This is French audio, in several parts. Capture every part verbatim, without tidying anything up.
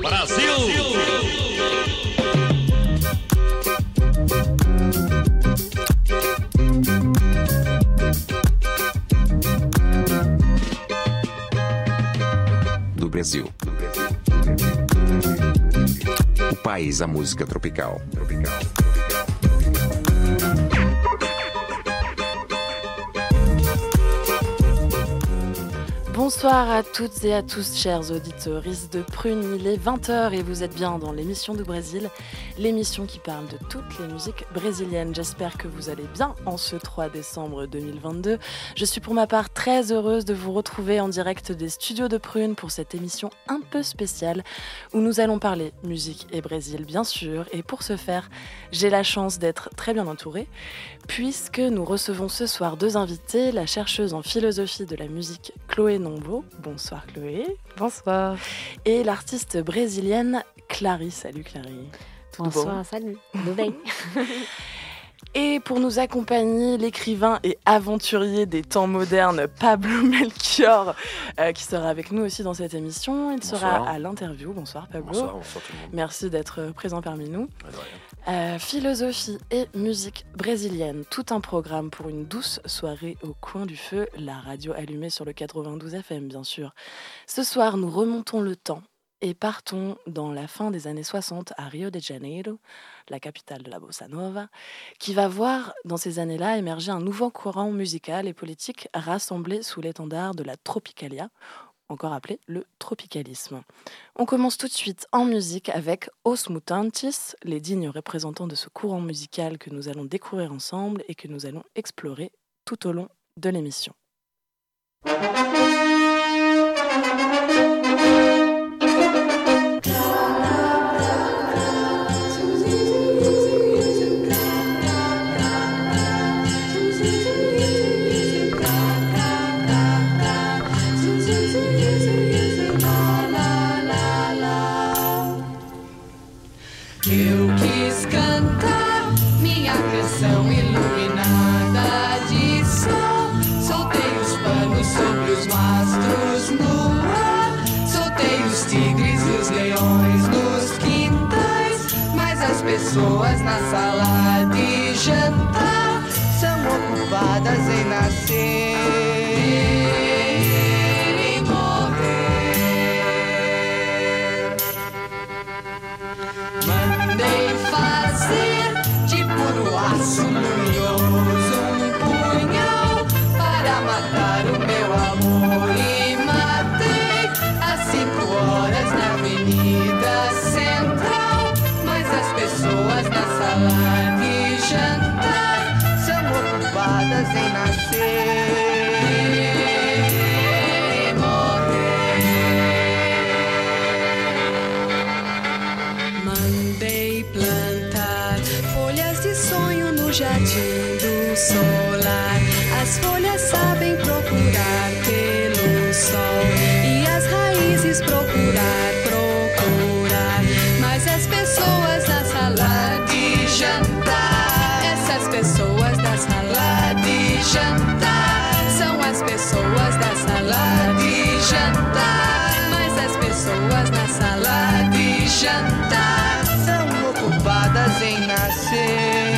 Brasil! Do Brasil. O país da música tropical. Tropical. Bonsoir à toutes et à tous, chers auditeurs de Prune. Il est vingt heures et vous êtes bien dans l'émission du Brésil, l'émission qui parle de toutes les musiques brésiliennes. J'espère que vous allez bien en ce trois décembre deux mille vingt-deux. Je suis pour ma part très heureuse de vous retrouver en direct des studios de Prune pour cette émission un peu spéciale où nous allons parler musique et Brésil, bien sûr. Et pour ce faire, j'ai la chance d'être très bien entourée puisque nous recevons ce soir deux invités, la chercheuse en philosophie de la musique Chloé Nombo. Bonsoir Chloé. Bonsoir. Et l'artiste brésilienne Clary. Salut Clary. Bonsoir, bon. Salut. Tudo bem? Et pour nous accompagner, l'écrivain et aventurier des temps modernes Pablo Melchior, euh, qui sera avec nous aussi dans cette émission. Il bonsoir. Sera à l'interview. Bonsoir Pablo. Bonsoir, bonsoir tout le monde. Merci d'être présent parmi nous. Ouais, de rien. Euh, philosophie et musique brésilienne, tout un programme pour une douce soirée au coin du feu, la radio allumée sur le quatre-vingt-douze F M bien sûr. Ce soir, nous remontons le temps et partons dans la fin des années soixante à Rio de Janeiro, la capitale de la bossa nova, qui va voir dans ces années-là émerger un nouveau courant musical et politique rassemblé sous l'étendard de la tropicalia, encore appelé le tropicalisme. On commence tout de suite en musique avec Os Mutantes, les dignes représentants de ce courant musical que nous allons découvrir ensemble et que nous allons explorer tout au long de l'émission. Eu quis cantar minha canção iluminada de sol. Soltei os panos sobre os mastros no ar. Soltei os tigres e os leões nos quintais. Mas as pessoas na sala de jantar são ocupadas em nascer. Aço luminoso, um punhal para matar o meu amor. E matei às cinco horas na Avenida Central. Mas as pessoas na sala de jantar são ocupadas em nascer e morrer. Mandei plantar folhas de sonho no jardim do solar. As folhas sabem procurar pelo sol e as raízes procurar, procurar. Mas as pessoas na sala de jantar, essas pessoas da sala de jantar, são as pessoas da sala de jantar. Mas as pessoas na sala de jantar são ocupadas em nascer.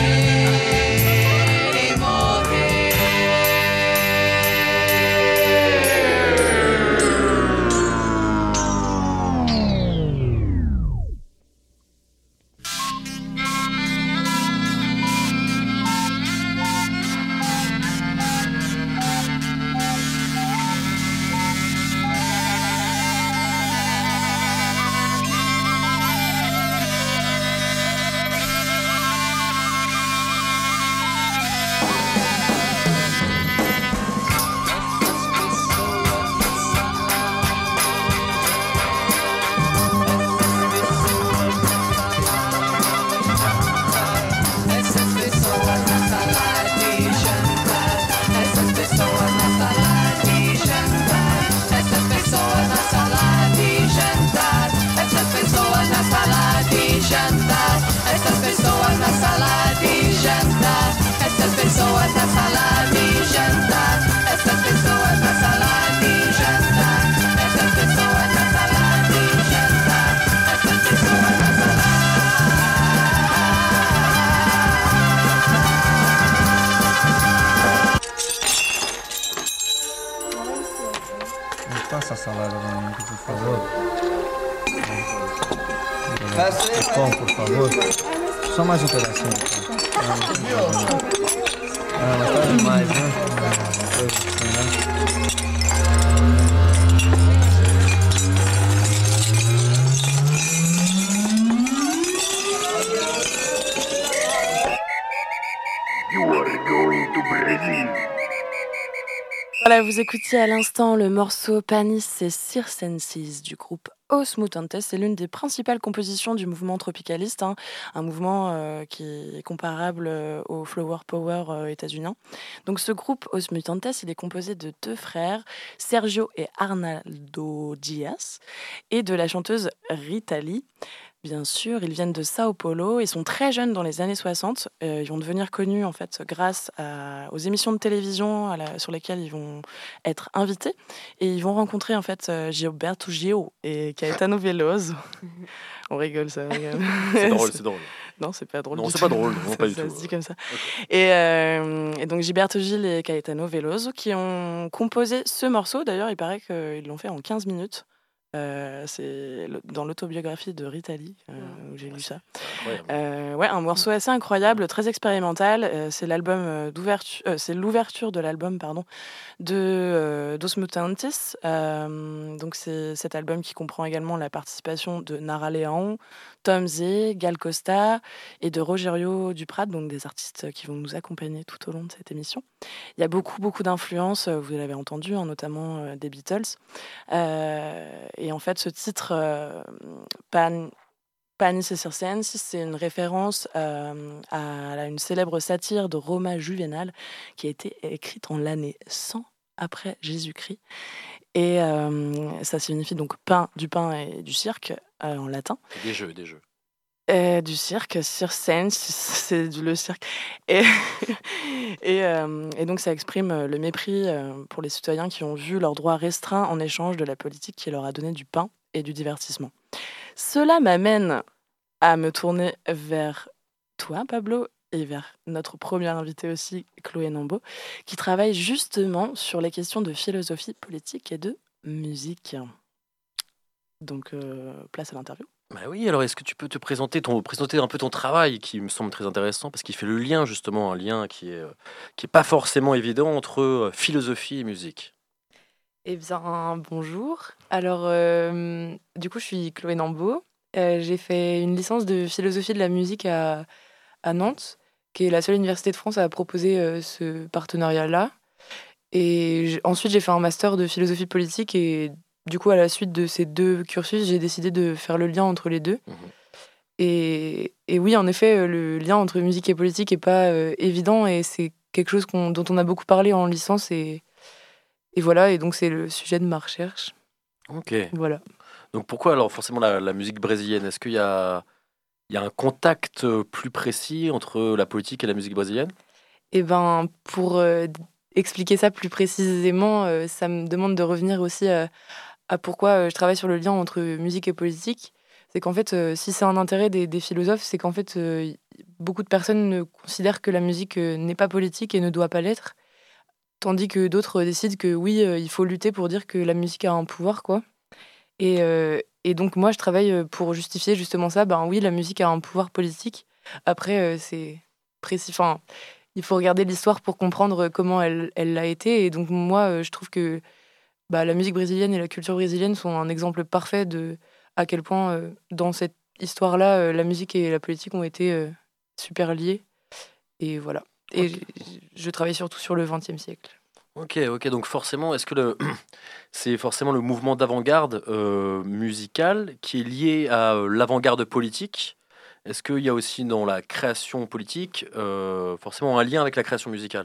salada domingo, por favor. O pão, por favor. Só mais um pedacinho de pão. Ah, mas tá demais, né? Coisa assim, né? Voilà, vous écoutiez à l'instant le morceau Panis et Circenses du groupe Os Mutantes. C'est l'une des principales compositions du mouvement tropicaliste, hein, un mouvement euh, qui est comparable euh, au Flower Power euh, états-unien. Donc ce groupe Os Mutantes, il est composé de deux frères, Sergio et Arnaldo Dias, et de la chanteuse Rita Lee. Bien sûr, ils viennent de Sao Paulo, ils sont très jeunes dans les années soixante, euh, ils vont devenir connus en fait grâce à, aux émissions de télévision à la, sur lesquelles ils vont être invités, et ils vont rencontrer en fait euh, Gilberto Gil et Caetano Veloso. On rigole, ça rigole. C'est drôle, c'est drôle. Non, c'est pas drôle. Non, c'est pas drôle, non, ça, pas du ça tout. se dit comme ça. Okay. Et, euh, et donc Gilberto Gil et Caetano Veloso qui ont composé ce morceau. D'ailleurs, il paraît qu'ils l'ont fait en quinze minutes. Euh, c'est dans l'autobiographie de Rita Lee euh, où j'ai lu ça. Euh, ouais, un morceau assez incroyable, très expérimental. Euh, c'est l'album d'ouverture, euh, c'est l'ouverture de l'album, pardon, de euh, Dos Mutantes. Euh, donc c'est cet album qui comprend également la participation de Nara Leão, Tom Zé, Gal Costa et de Rogério Duprat, donc des artistes qui vont nous accompagner tout au long de cette émission. Il y a beaucoup, beaucoup d'influences, vous l'avez entendu, hein, notamment euh, des Beatles. Euh, et en fait, ce titre, euh, Pan, Panis et Circenses, c'est une référence euh, à une célèbre satire de Romain Juvénal qui a été écrite en l'année cent après Jésus-Christ. Et euh, ça signifie donc pain, du pain et du cirque euh, en latin. Et des jeux, des jeux. Euh, du cirque, circense, c'est du, le cirque. Et, et, euh, et donc ça exprime le mépris euh, pour les citoyens qui ont vu leurs droits restreints en échange de la politique qui leur a donné du pain et du divertissement. Cela m'amène à me tourner vers toi, Pablo, et vers notre première invitée aussi, Chloé Nambo, qui travaille justement sur les questions de philosophie politique et de musique. Donc, euh, place à l'interview. Bah oui, alors est-ce que tu peux te présenter, ton, présenter un peu ton travail qui me semble très intéressant parce qu'il fait le lien justement, un lien qui est, qui est pas forcément évident entre philosophie et musique. Eh bien, bonjour. Alors, euh, du coup, je suis Chloé Nambo. Euh, j'ai fait une licence de philosophie de la musique à, à Nantes, qui est la seule université de France à proposer euh, ce partenariat-là. Et j'- ensuite, j'ai fait un master de philosophie politique et du coup, à la suite de ces deux cursus, j'ai décidé de faire le lien entre les deux. Mmh. Et, et oui, en effet, le lien entre musique et politique n'est pas euh, évident et c'est quelque chose qu'on, dont on a beaucoup parlé en licence. Et, et voilà, et donc c'est le sujet de ma recherche. Ok. Voilà. Donc pourquoi alors forcément la, la musique brésilienne? Est-ce qu'il y a, il y a un contact plus précis entre la politique et la musique brésilienne? Eh ben, pour euh, expliquer ça plus précisément, euh, ça me demande de revenir aussi à, à pourquoi euh, je travaille sur le lien entre musique et politique. C'est qu'en fait, euh, si c'est un intérêt des, des philosophes, c'est qu'en fait, euh, beaucoup de personnes considèrent que la musique euh, n'est pas politique et ne doit pas l'être, tandis que d'autres décident que oui, euh, il faut lutter pour dire que la musique a un pouvoir, quoi. Et, euh, et donc moi, je travaille pour justifier justement ça. Ben oui, la musique a un pouvoir politique. Après, euh, c'est précis. Enfin, il faut regarder l'histoire pour comprendre comment elle, elle l'a été. Et donc moi, euh, je trouve que bah, la musique brésilienne et la culture brésilienne sont un exemple parfait de à quel point, euh, dans cette histoire-là, euh, la musique et la politique ont été euh, super liées. Et voilà. Et okay. je, je travaille surtout sur le vingtième siècle. Ok, ok. Donc forcément, est-ce que le... c'est forcément le mouvement d'avant-garde euh, musical qui est lié à euh, l'avant-garde politique? Est-ce qu'il y a aussi dans la création politique euh, forcément un lien avec la création musicale?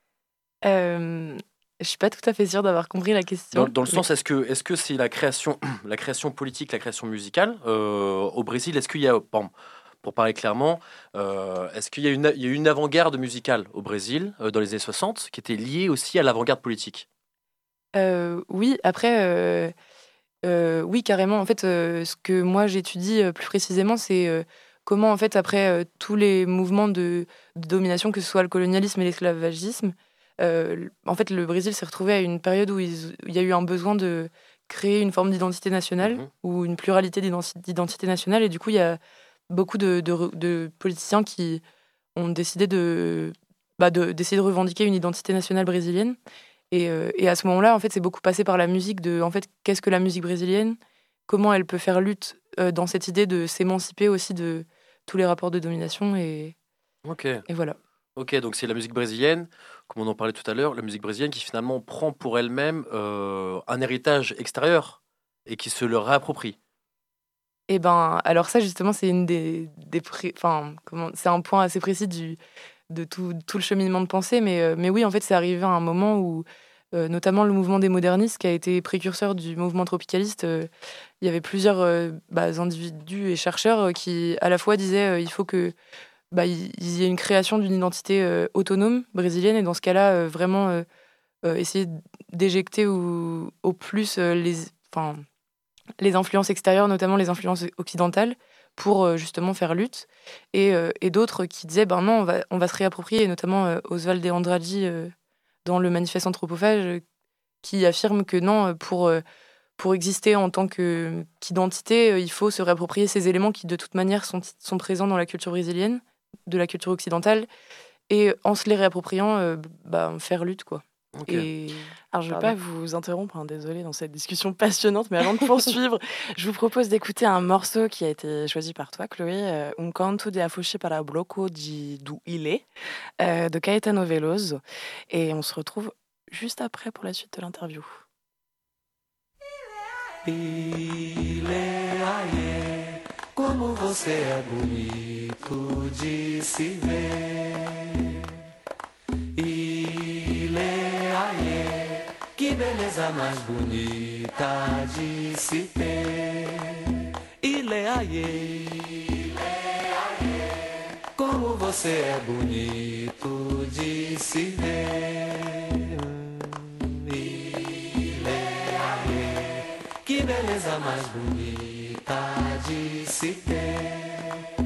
euh, Je suis pas tout à fait sûre d'avoir compris la question. Dans, dans le mais... sens, est-ce que est-ce que c'est la création, la création politique, la création musicale euh, au Brésil? Est-ce qu'il y a, bon, pour parler clairement, euh, est-ce qu'il y a une, il y a une avant-garde musicale au Brésil euh, dans les années soixante qui était liée aussi à l'avant-garde politique? euh, Oui, après, euh, euh, oui, carrément. En fait, euh, ce que moi j'étudie euh, plus précisément, c'est euh, comment, en fait, après euh, tous les mouvements de, de domination, que ce soit le colonialisme et l'esclavagisme, euh, en fait, le Brésil s'est retrouvé à une période où, ils, où il y a eu un besoin de créer une forme d'identité nationale Mhm. ou une pluralité d'identi- d'identité nationale. Et du coup, il y a beaucoup de, de, re- de politiciens qui ont décidé de, bah, de, d'essayer de revendiquer une identité nationale brésilienne. Et, euh, et à ce moment-là, en fait, c'est beaucoup passé par la musique de, en fait, qu'est-ce que la musique brésilienne? Comment elle peut faire lutte euh, dans cette idée de s'émanciper aussi de tous les rapports de domination. Et, Ok. et voilà. Ok, donc c'est la musique brésilienne, comme on en parlait tout à l'heure, la musique brésilienne qui finalement prend pour elle-même euh, un héritage extérieur et qui se le réapproprie. Et ben, alors ça, justement, c'est une des, des pré- enfin, comment, c'est un point assez précis du, de tout, tout le cheminement de pensée. Mais, euh, mais oui, en fait, c'est arrivé à un moment où, euh, notamment le mouvement des modernistes, qui a été précurseur du mouvement tropicaliste, euh, il y avait plusieurs euh, bah, individus et chercheurs euh, qui, à la fois, disaient euh, il faut que bah, il il y ait une création d'une identité euh, autonome brésilienne. Et dans ce cas-là, euh, vraiment euh, euh, essayer d'éjecter au, au plus euh, les, enfin, les influences extérieures, notamment les influences occidentales, pour euh, justement faire lutte. Et, euh, et d'autres qui disaient, ben non, on va, on va se réapproprier, et notamment euh, Oswald de Andrade euh, dans le manifeste anthropophage, euh, qui affirme que non, euh, pour, euh, pour exister en tant que, qu'identité, euh, il faut se réapproprier ces éléments qui, de toute manière, sont, sont présents dans la culture brésilienne, de la culture occidentale, et en se les réappropriant, euh, bah, faire lutte, quoi. Ok. Et... Alors, je ne vais Pardon. pas vous interrompre, hein, désolée, dans cette discussion passionnante, mais avant de poursuivre, je vous propose d'écouter un morceau qui a été choisi par toi, Chloé, euh, Un canto de afuxi para bloco de, do Ilê, euh, de Caetano Veloso. Et on se retrouve juste après pour la suite de l'interview. Ilê, aie, como você é bonito de se ver. Ilê, aie, que beleza mais bonita de se ter. Ilê, aie, como você é bonito de se ver. Ilê, aie, que beleza mais bonita de se ter.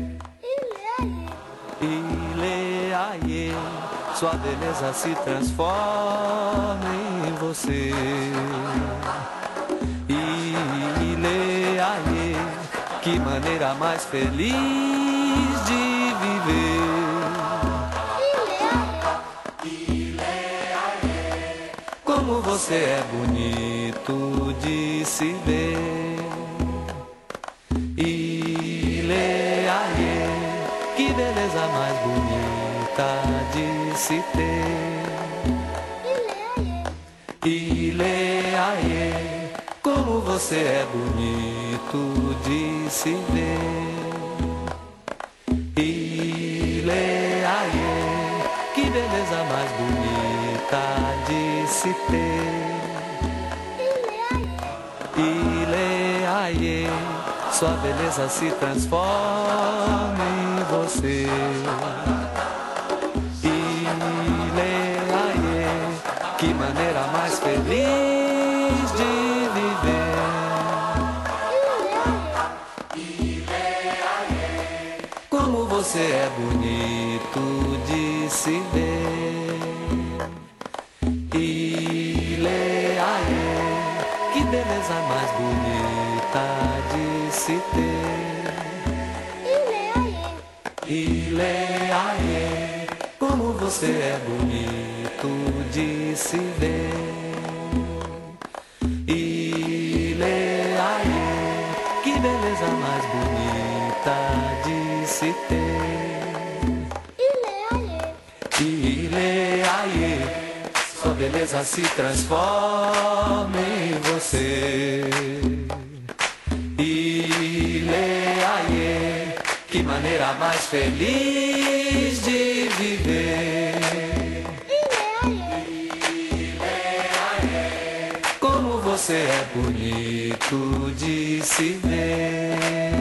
Ilê, aie, sua beleza se transforma em você. Ilê, aie, que maneira mais feliz de viver. Como você é bonito de se ver. Ilê, aie, que beleza mais bonita de se ter. Ilê, aie, como você é bonito de se ver. Ilê, aie, que beleza mais bonita de se ter. Ilê, aie, sua beleza se transforma em você. Ilê, aie, que maneira mais feliz de viver. Como você é bonito de se ver. Ilê, aie, que beleza mais bonita de se ter. Ilê, aie, como você é bonito de se ver. Ilê, aie, que beleza mais bonita de se ter. Ilê, aie, sua beleza se transforma em você. Ilê, aie, que maneira mais feliz de viver. Como você é bonito de se ver.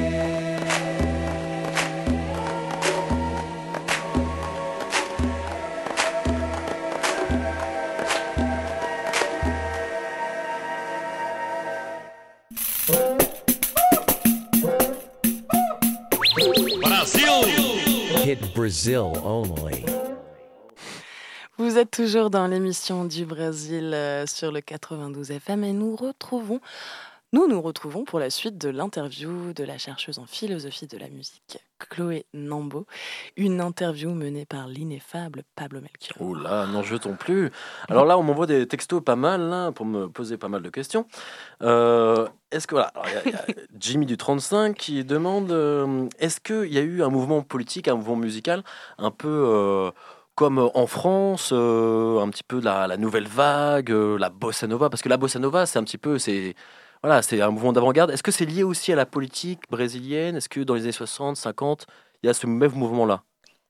Hit Brazil only. Vous Vous êtes toujours dans l'émission du Brésil euh, sur le quatre-vingt-douze F M et nous retrouvons, nous nous retrouvons pour la suite de l'interview de la chercheuse en philosophie de la musique Chloé Nambo, une interview menée par l'ineffable Pablo Melchior. Oh là, n'en jetons plus. Alors là, on m'envoie des textos pas mal là, pour me poser pas mal de questions. Euh, est-ce que voilà, il y, y a Jimmy du trente-cinq qui demande euh, est-ce qu'il y a eu un mouvement politique, un mouvement musical un peu euh, comme en France, euh, un petit peu la, la nouvelle vague, euh, la bossa nova, parce que la bossa nova, c'est un petit peu, c'est voilà, c'est un mouvement d'avant-garde. Est-ce que c'est lié aussi à la politique brésilienne? Est-ce que dans les années soixante, cinquante, il y a ce même mouvement-là?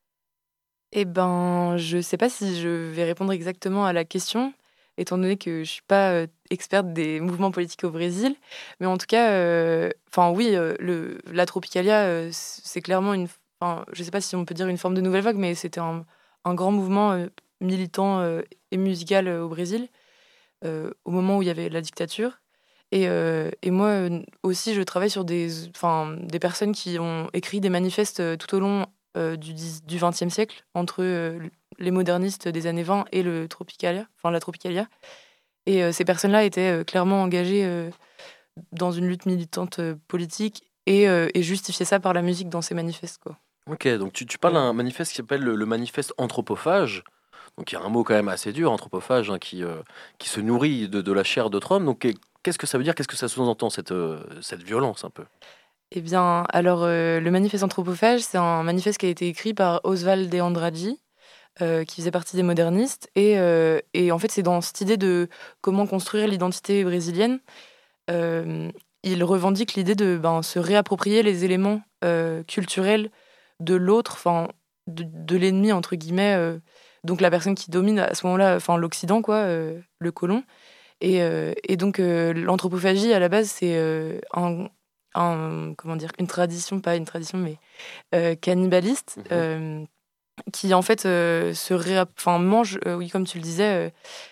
Eh ben, je sais pas si je vais répondre exactement à la question, étant donné que je suis pas euh, experte des mouvements politiques au Brésil. Mais en tout cas, euh, enfin oui, euh, le, la Tropicalia, euh, c'est clairement une, enfin, je sais pas si on peut dire une forme de nouvelle vague, mais c'était un, un grand mouvement euh, militant euh, et musical euh, au Brésil, euh, au moment où il y avait la dictature. Et, euh, et moi euh, aussi, je travaille sur des, enfin, des personnes qui ont écrit des manifestes euh, tout au long euh, du, dix, du vingtième siècle, entre euh, les modernistes des années vingt et le Tropicalia, enfin la Tropicalia. Et euh, ces personnes-là étaient euh, clairement engagées euh, dans une lutte militante euh, politique et, euh, et justifiaient ça par la musique dans ces manifestes, quoi. Ok, donc tu, tu parles d'un manifeste qui s'appelle le, le manifeste anthropophage. Donc il y a un mot quand même assez dur, anthropophage, hein, qui, euh, qui se nourrit de, de la chair d'autres hommes. Donc qu'est-ce que ça veut dire? Qu'est-ce que ça sous-entend, cette, euh, cette violence un peu? Eh bien, alors, euh, le manifeste anthropophage, c'est un manifeste qui a été écrit par Oswald de Andrade, euh, qui faisait partie des modernistes. Et, euh, et en fait, c'est dans cette idée de comment construire l'identité brésilienne. Euh, il revendique l'idée de ben, se réapproprier les éléments euh, culturels de l'autre, enfin, de, de l'ennemi, entre guillemets. Euh, donc, la personne qui domine à ce moment-là, enfin, l'Occident, quoi, euh, le colon. Et, euh, et donc, euh, l'anthropophagie, à la base, c'est euh, un, un, comment dire, une tradition, pas une tradition, mais euh, cannibaliste, mmh. euh, qui, en fait, euh, se réa- enfin, mange, euh, oui, comme tu le disais, euh,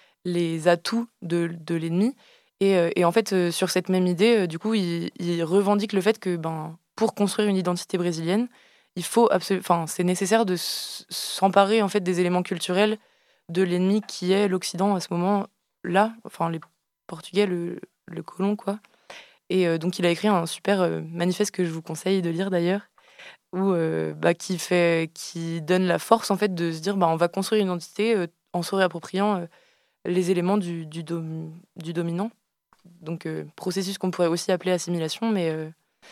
les atouts de, de l'ennemi. Et, euh, et en fait, euh, sur cette même idée, euh, du coup, il, il revendique le fait que, ben, pour construire une identité brésilienne, il faut absolu- enfin, c'est nécessaire de s'emparer, en fait, des éléments culturels de l'ennemi qui est l'Occident à ce moment-là, enfin les Portugais, le, le colon, quoi. Et euh, donc il a écrit un super euh, manifeste que je vous conseille de lire d'ailleurs, où euh, bah, qui fait, qui donne la force en fait de se dire, bah, on va construire une identité euh, en se réappropriant euh, les éléments du, du, dom- du dominant. Donc euh, processus qu'on pourrait aussi appeler assimilation, mais euh,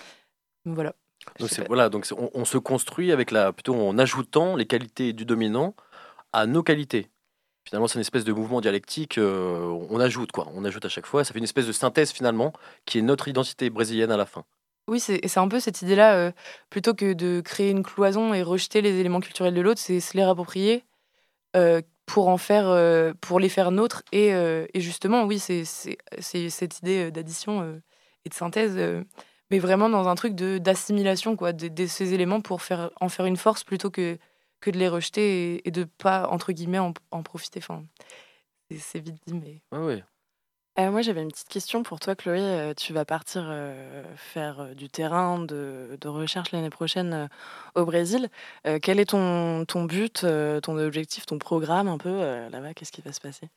voilà. Donc c'est, voilà, donc c'est, on, on se construit avec la, plutôt en ajoutant les qualités du dominant à nos qualités. Finalement, c'est une espèce de mouvement dialectique. Euh, on ajoute quoi, on ajoute à chaque fois. Ça fait une espèce de synthèse finalement, qui est notre identité brésilienne à la fin. Oui, c'est, c'est un peu cette idée-là. Euh, plutôt que de créer une cloison et rejeter les éléments culturels de l'autre, c'est se les réapproprier euh, pour en faire, euh, pour les faire nôtres. Et, euh, et justement, oui, c'est, c'est, c'est cette idée d'addition euh, et de synthèse. Euh, mais vraiment dans un truc de, d'assimilation quoi, de, de ces éléments pour faire, en faire une force plutôt que, que de les rejeter et, et de pas, entre guillemets, en, en profiter. Enfin, c'est, c'est vite dit, mais... Ah oui. Euh, moi, j'avais une petite question pour toi, Chloé. Euh, tu vas partir euh, faire euh, du terrain de, de recherche l'année prochaine euh, au Brésil. Euh, quel est ton, ton but, euh, ton objectif, ton programme un peu euh, là-bas? Qu'est-ce qui va se passer?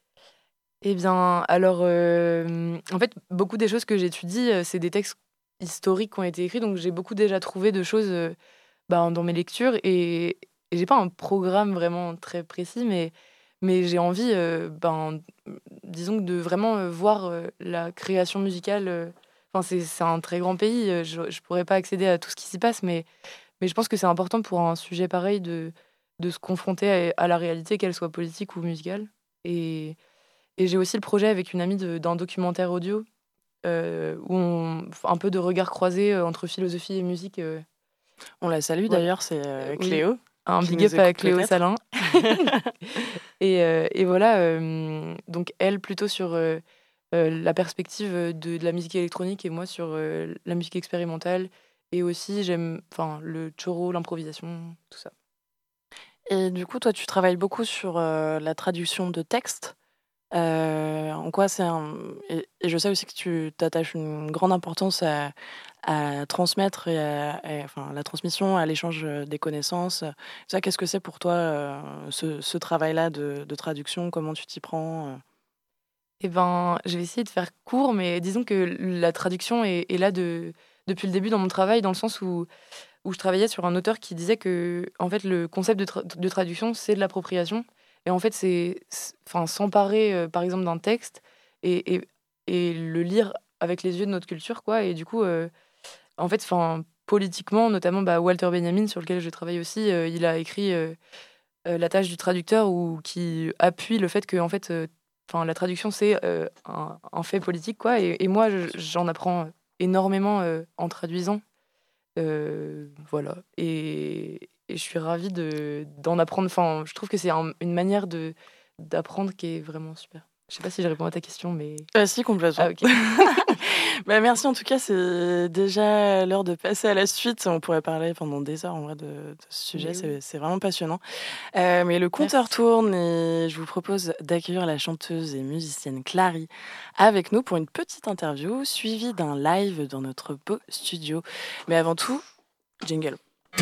Eh bien, alors, euh, en fait, beaucoup des choses que j'étudie, euh, c'est des textes historiques qui ont été écrits, donc j'ai beaucoup déjà trouvé de choses euh, bah, dans mes lectures, et, et j'ai pas un programme vraiment très précis, mais, mais j'ai envie, euh, ben, disons, de vraiment euh, voir euh, la création musicale. euh, Enfin, c'est, c'est un très grand pays, euh, je, je pourrais pas accéder à tout ce qui s'y passe, mais, mais je pense que c'est important pour un sujet pareil de, de se confronter à, à la réalité, qu'elle soit politique ou musicale. Et, et j'ai aussi le projet avec une amie de, d'un documentaire audio euh, où on un peu de regard croisé euh, entre philosophie et musique. euh. On la salue Ouais. d'ailleurs, c'est euh, Oui. Cléo. Un Qui big nous up à écoute Cléo peut-être. Salin. et, euh, et voilà, euh, donc elle plutôt sur euh, euh, la perspective de, de la musique électronique et moi sur euh, la musique expérimentale. Et aussi, j'aime enfin, le choro, l'improvisation, tout ça. Et du coup, toi, tu travailles beaucoup sur euh, la traduction de textes. Euh, en quoi c'est un... et, et je sais aussi que tu t'attaches une grande importance à, à transmettre, et à, et, enfin, la transmission, à l'échange des connaissances. Ça, qu'est-ce que c'est pour toi, euh, ce, ce travail-là de, de traduction? Comment tu t'y prends? Eh ben, je vais essayer de faire court, mais disons que la traduction est, est là de, depuis le début dans mon travail, dans le sens où, où je travaillais sur un auteur qui disait que en fait, le concept de, tra- de traduction, c'est de l'appropriation. Et en fait, c'est, c'est- enfin, s'emparer, euh, par exemple, d'un texte et, et, et le lire avec les yeux de notre culture, quoi. Et du coup, euh, en fait, enfin, politiquement, notamment bah, Walter Benjamin, sur lequel je travaille aussi, euh, il a écrit euh, euh, La tâche du traducteur, où, qui appuie le fait que en fait, euh, enfin, la traduction, c'est euh, un, un fait politique, quoi. Et, et moi, je- j'en apprends énormément euh, en traduisant. Euh, voilà. Et, et je suis ravie de, d'en apprendre. Enfin, je trouve que c'est un- une manière de, d'apprendre qui est vraiment super. Je sais pas si je réponds à ta question, mais... Ah si, complètement. Ah, ok. Bah, merci en tout cas, c'est déjà l'heure de passer à la suite. On pourrait parler pendant des heures en vrai de, de ce sujet, Mais c'est, oui. c'est vraiment passionnant. Euh, mais le compteur Merci. tourne et je vous propose d'accueillir la chanteuse et musicienne Clary avec nous pour une petite interview suivie d'un live dans notre beau studio. Mais avant tout, jingle.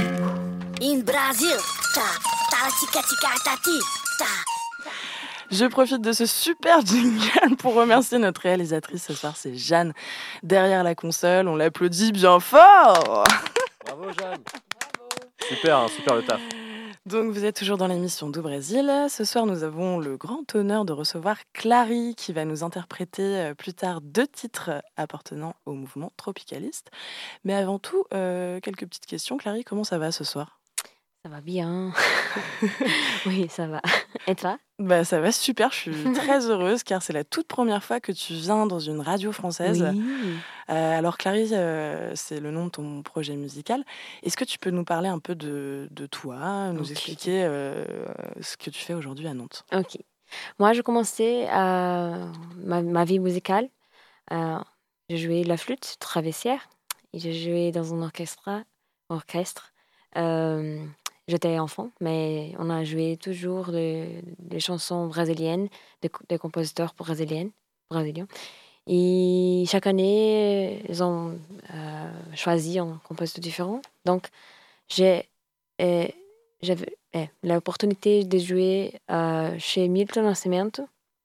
In Brazil, ta, ta, tica, tica, tati, ta. Je profite de ce super jingle pour remercier notre réalisatrice ce soir, c'est Jeanne. Derrière la console, on l'applaudit bien fort. Bravo, Jeanne. Super, hein, super le taf. Donc vous êtes toujours dans l'émission Do Brésil. Ce soir, nous avons le grand honneur de recevoir Clary qui va nous interpréter euh, plus tard deux titres appartenant au mouvement tropicaliste. Mais avant tout, euh, quelques petites questions. Clary, comment ça va ce soir? Ça va bien. Oui, ça va. Et toi? Bah, ça va super, je suis très heureuse car c'est la toute première fois que tu viens dans une radio française. Oui. Euh, alors Clary, euh, c'est le nom de ton projet musical. Est-ce que tu peux nous parler un peu de, de toi, nous Ok. expliquer euh, ce que tu fais aujourd'hui à Nantes? Ok. Moi, je commençais euh, ma, ma vie musicale. Euh, je jouais la flûte traversière et je jouais dans un orchestre. orchestre. Euh, J'étais enfant, mais on a joué toujours des des chansons brésiliennes, des, co- des compositeurs brésiliennes, brésiliens. Et chaque année, ils ont euh, choisi un compositeur différent. Donc, j'ai, euh, j'avais euh, l'opportunité de jouer euh, chez Milton Nascimento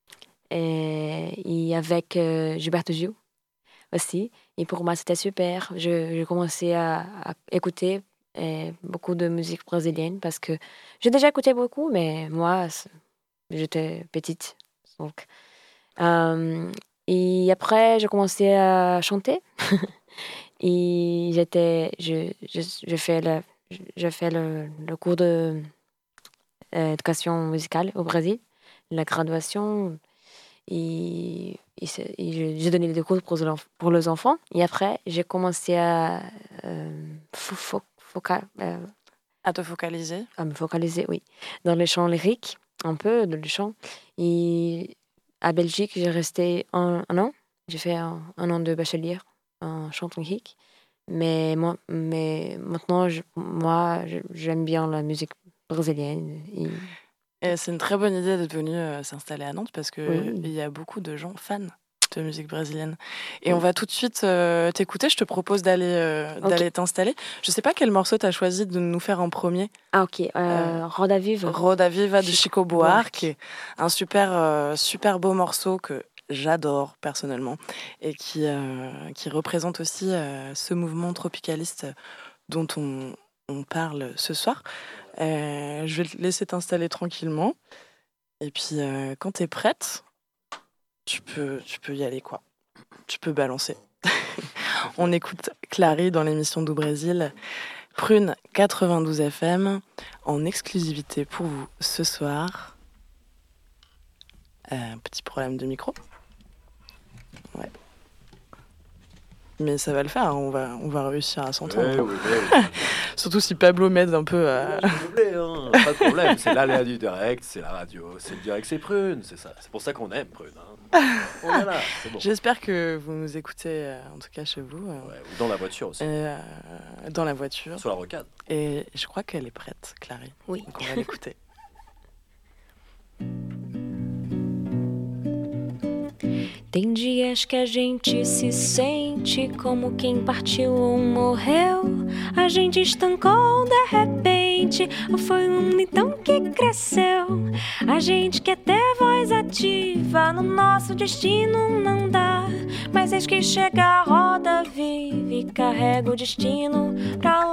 et, et avec euh, Gilberto Gil aussi. Et pour moi, c'était super. Je, je commençais à, à écouter euh, beaucoup de musique brésilienne parce que j'ai déjà écouté beaucoup, mais moi, c'est- j'étais petite. Donc, euh, et après, j'ai commencé à chanter. Et j'étais, je, je, je fais le, je, je fais le, le cours de euh, éducation musicale au Brésil, la graduation. Et, et, c'est- et j'ai j'ai donné des cours pour, les enf- pour les enfants. Et après, j'ai commencé à, euh, fo- fo- foca- euh, À te focaliser. à me focaliser, oui, dans les chants lyriques, un peu dans les chants. Et à Belgique, j'ai resté un, un an. J'ai fait un, un an de bachelier en chant lyrique. Mais, moi, mais maintenant, je- moi, je- j'aime bien la musique brésilienne. Et, Et c'est une très bonne idée d'être venu euh, s'installer à Nantes parce qu'il Oui. y a beaucoup de gens fans de musique brésilienne. Et Oui. on va tout de suite euh, t'écouter. Je te propose d'aller euh, Ok. d'aller t'installer. Je sais pas quel morceau tu as choisi de nous faire en premier. ah, ok. Euh, Roda Viva. Roda Viva de Chico Chico Buarque, un super, euh, super beau morceau que j'adore personnellement et qui, euh, qui représente aussi euh, ce mouvement tropicaliste dont on, on parle ce soir. Euh, je vais te laisser t'installer tranquillement et puis euh, quand tu es prête, tu peux, tu peux y aller quoi. Tu peux balancer. On écoute Clary dans l'émission Do Brésil, Prune quatre-vingt-douze F M, en exclusivité pour vous ce soir. Un petit problème de micro. Ouais. Mais ça va le faire, hein, on va, on va réussir à s'entendre. Oui, oui, oui, oui. Surtout si Pablo m'aide un peu à... S'il vous plaît, hein, pas de problème. C'est l'aléa du direct, c'est la radio, c'est le direct, c'est Prune, c'est ça. C'est pour ça qu'on aime Prune. Hein. On est là, c'est bon. J'espère que vous nous écoutez, euh, en tout cas chez vous, euh, Ouais, ou dans la voiture aussi, et, euh, dans la voiture. sur la rocade. Et je crois qu'elle est prête, Clary. Oui. Donc on va l'écouter. Tem dias que a gente se sente como quem partiu ou morreu. A gente estancou de repente, ou foi um então que cresceu. A gente quer ter voz ativa, no nosso destino não dá. Mas eis que chega a roda viva e carrega o destino pra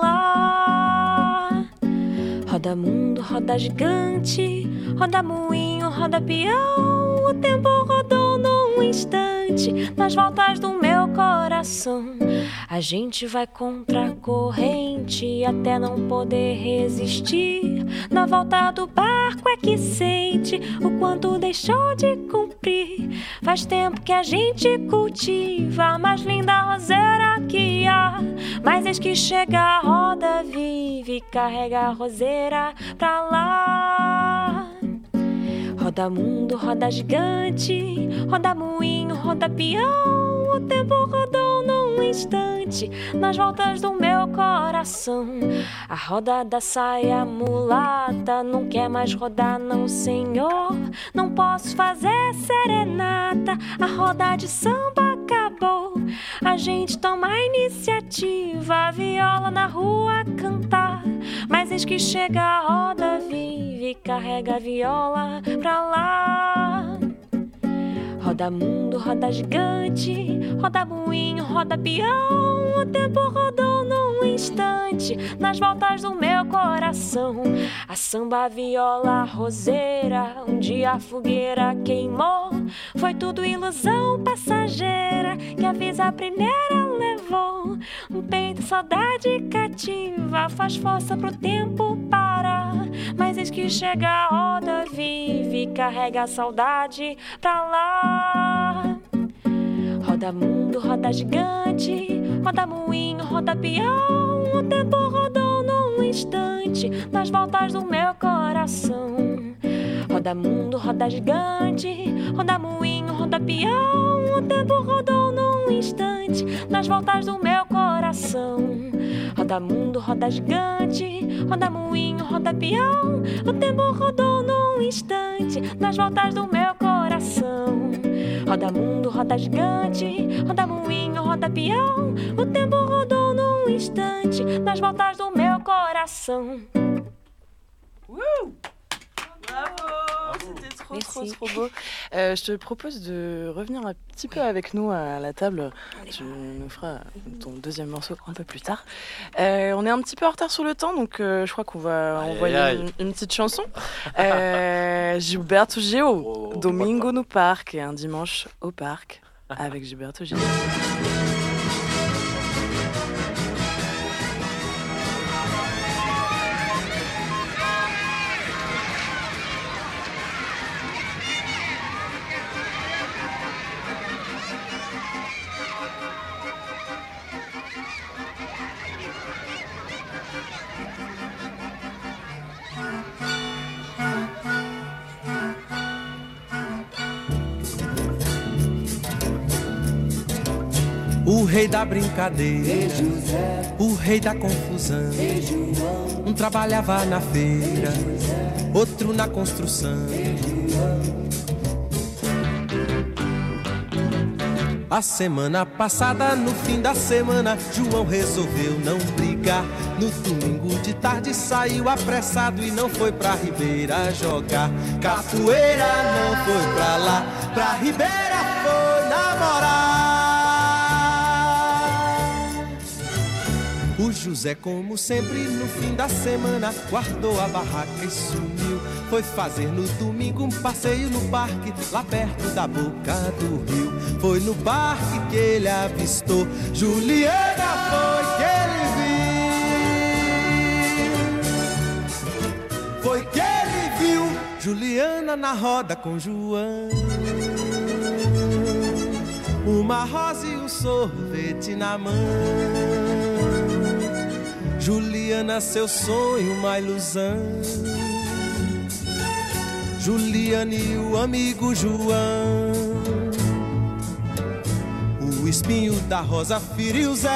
lá. Roda mundo, roda gigante, roda moinho, roda peão. O tempo rodou num instante, nas voltas do meu coração. A gente vai contra a corrente até não poder resistir. Na volta do barco é que sente o quanto deixou de cumprir. Faz tempo que a gente cultiva a mais linda roseira que há. Mas eis que chega a roda viva e carrega a roseira pra lá. Roda mundo, roda gigante, roda moinho, roda peão. O tempo rodou num instante, nas voltas do meu coração. A roda da saia mulata não quer mais rodar, não, senhor. Não posso fazer serenata, a roda de samba acabou. A gente toma a iniciativa, a viola na rua cantar. Mas eis que chega a roda viva e carrega a viola pra lá. Roda mundo, roda gigante, roda moinho, roda peão. O tempo rodou num instante, nas voltas do meu coração. A samba, a viola, a roseira, um dia a fogueira queimou. Foi tudo ilusão passageira que a vez a primeira levou. Um peito, saudade cativa, faz força pro tempo parar. Mas eis que chega a roda viva e carrega a saudade pra lá. Roda mundo, roda gigante, roda moinho, roda peão. O tempo rodou num instante, nas voltas do meu coração. Roda mundo, roda gigante, roda moinho, roda peão. O tempo rodou num instante, nas voltas do meu coração. Roda mundo, roda gigante, roda moinho, roda peão. O tempo rodou num instante, nas voltas do meu coração. Roda mundo, roda gigante, roda moinho, roda peão. O tempo rodou num instante, nas voltas do meu coração. Uh! Bravo, c'était trop, trop, trop beau. Euh, je te propose de revenir un petit peu avec nous à la table. Tu nous feras ton deuxième morceau un peu plus tard. Euh, on est un petit peu en retard sur le temps, donc euh, je crois qu'on va aïe, envoyer aïe. Une, une petite chanson. Euh, Gilberto Gil, oh, Domingo no Parque, un dimanche au parc avec Gilberto Gil. O rei da brincadeira, o rei da confusão. Um trabalhava na feira, outro na construção. A semana passada, no fim da semana, João resolveu não brigar. No domingo de tarde saiu apressado e não foi pra Ribeira jogar capoeira, não foi pra lá, pra Ribeira foi namorar. O José, como sempre, no fim da semana, guardou a barraca e sumiu. Foi fazer no domingo um passeio no parque, lá perto da boca do rio. Foi no parque que ele avistou Juliana, foi que ele viu. Foi que ele viu Juliana na roda com João. Uma rosa e um sorvete na mão. Juliana, seu sonho, uma ilusão. Juliana e o amigo João. O espinho da rosa feriu Zé,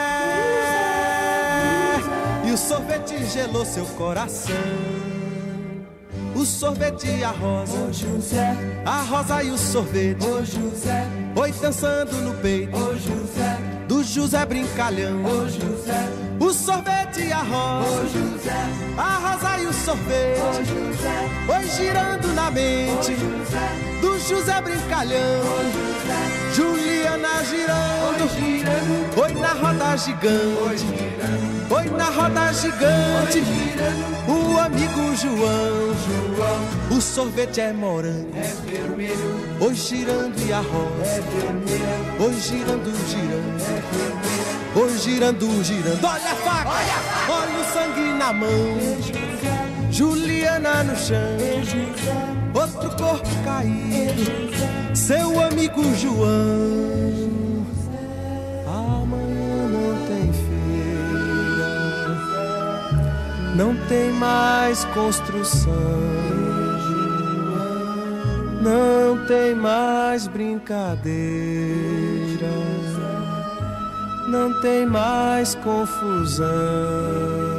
e o sorvete gelou seu coração. O sorvete e a rosa, Ô José, a rosa e o sorvete, ô José, Oi, dançando no peito, Ô José, do José Brincalhão. ô José, O sorvete e a rosa, ô José, a rosa e o ô sorvete. José, Oi, girando na ô mente José, do José Brincalhão. ô José, Juliana girando, oi girando, oi na roda oi gigante, girando, oi na roda gigante. oi girando. O amigo João, João o sorvete é morango. é vermelho, Oi, girando e a rosa, é vermelho, oi, girando, girando. é vermelho. Oi, girando, girando. Olha a faca, olha o sangue na mão. Juliana no chão, outro corpo caído. Seu amigo João. Amanhã não tem feira, não tem mais construção, não tem mais brincadeira, não tem mais confusão.